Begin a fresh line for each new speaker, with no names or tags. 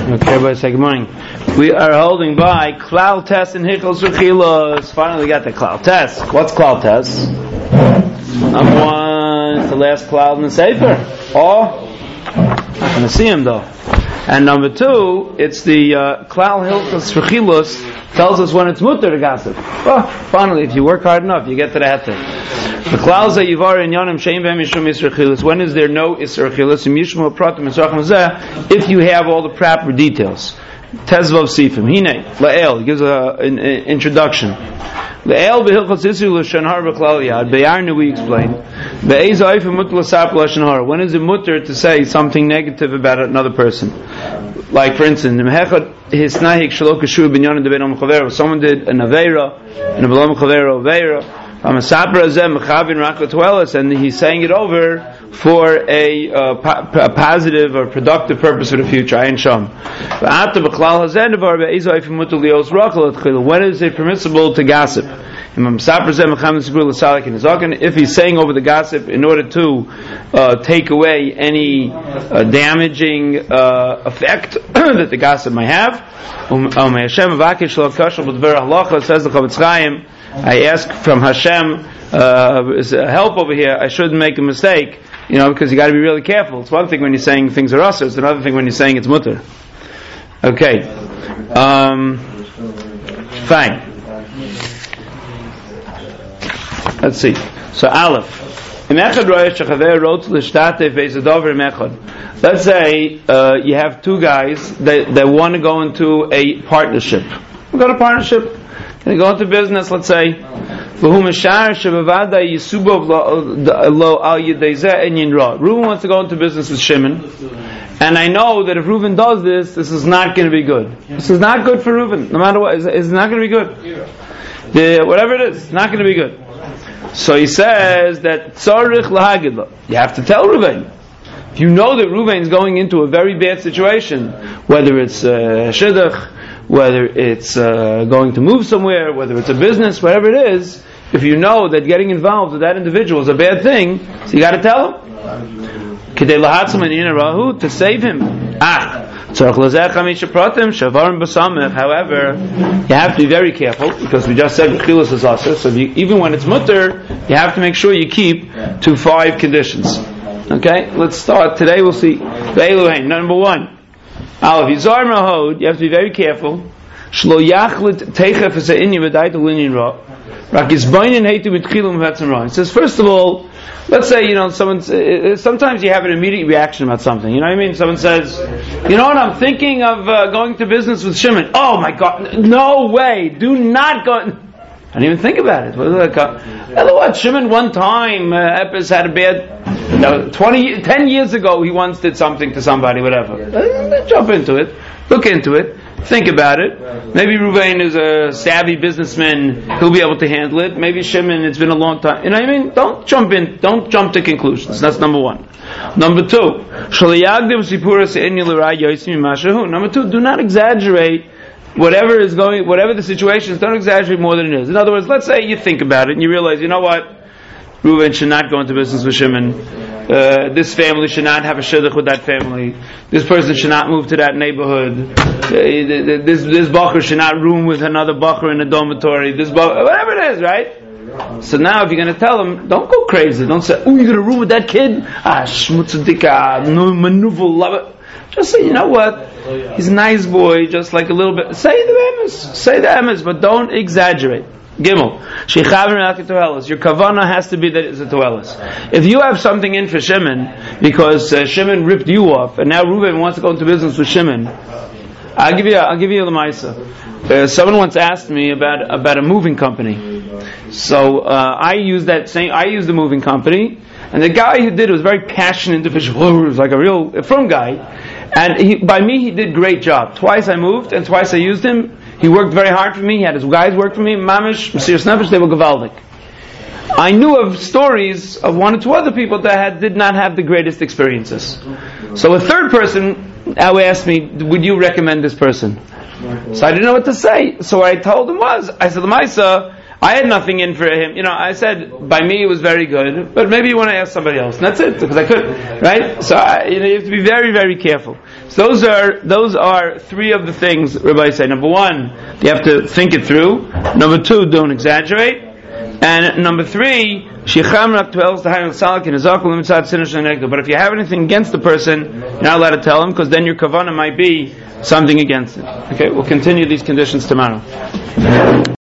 Okay, everybody say good morning. We are holding by Klal Test and Hichos Rechilos. Finally we got the Klal Test. What's Klal Test? Number one, it's the last Klal in the Sefer. Not going to see him though. And number two, it's the Klal Hichos Rechilos tells us when it's mutter to gossip. Finally, if you work hard enough, you get to that thing. The Klal Zeh Yivar in Yonim Shein Behem Mishum Yisra Rechilos. When is there no Yisra Rechilos? Mishum Pratim Yisrachim Zeh. If you have all the proper details. Tezvav Sifim. Hine Lael gives an introduction. Lael behilchos Yisru l'shanhar b'klal yad. Beyarnu we explain. Be'ez ha'ifim mutter l'sap l'shanhar. When is it mutter to say something negative about another person? Like for instance, someone did an aveira, and a belam chavera aveira. And he's saying it over for a positive or productive purpose for the future. When is it permissible to gossip? If he's saying over the gossip in order to take away any damaging effect that the gossip might have, says the Chavetz Chaim, I ask from Hashem help over here. I shouldn't make a mistake, because you got to be really careful. It's one thing when you're saying things are usher; it's another thing when you're saying it's mutter. Okay, fine. Let's see. So Aleph. Let's say you have two guys that want to go into a partnership. We've got a partnership. They go into business, let's say. Reuben wants to go into business with Shimon. And I know that if Reuben does this is not going to be good. This is not good for Reuben. No matter what, it's not going to be good. Whatever it is, it's not going to be good. So he says that you have to tell Reuben. If you know that Reuben is going into a very bad situation, whether it's shidduch, whether it's going to move somewhere, whether it's a business, whatever it is, if you know that getting involved with that individual is a bad thing, so you got to tell him. To save him. However, you have to be very careful, because we just said Rechilos is asur, so even when it's mutter, you have to make sure you keep to 5 conditions. Okay, let's start. Today we'll see. Number 1. You have to be very careful. It says, first of all, let's say, sometimes you have an immediate reaction about something. You know what I mean? Someone says, I'm thinking of going to business with Shimon. Oh my God, no way, do not go. I didn't even think about it. Shimon one time, Epis had a bad, 10 years ago he once did something to somebody, whatever. Jump into it, look into it, think about it. Maybe Reuven is a savvy businessman, he'll be able to handle it. Maybe Shimon, it's been a long time. You know what I mean? Don't jump to conclusions. That's number 1. Number 2, Number 2, do not exaggerate whatever the situation is. Don't exaggerate more than it is. In other words, let's say you think about it and you realize, you know what? Reuven should not go into business with Shimon. This family should not have a shidduch with that family. This person should not move to that neighborhood. This bacher should not room with another bacher in a dormitory. Whatever it is, right? So now if you're going to tell them, don't go crazy. Don't say, you're going to room with that kid? Shmutzadika, no maneuver, love it. Just say, you know what? He's a nice boy, just like a little bit. Say the emes, but don't exaggerate. Gimel. Your kavana has to be that it's a toelis. If you have something in for Shimon, because Shimon ripped you off, and now Reuben wants to go into business with Shimon, I'll give you the ma'isa. Someone once asked me about a moving company. So I used the moving company, and the guy who did it was a very passionate individual. He was like a real from guy, and he did a great job. Twice I moved, and twice I used him. He worked very hard for me. He had his guys work for me. Mamish, Mesiras Nefesh, they were gavaldik. I knew of stories of 1 or 2 other people that did not have the greatest experiences. So a third person now asked me, would you recommend this person? So I didn't know what to say. So what I told him was, I said, Lamaisa, I had nothing in for him. I said, by me it was very good, but maybe you want to ask somebody else. And that's it, because I couldn't. Right? So, you have to be very, very careful. So those are three of the things Rabbi say. Number one, you have to think it through. Number two, don't exaggerate. And number three, but if you have anything against the person, you're not allowed to tell him, because then your kavanah might be something against it. Okay, we'll continue these conditions tomorrow.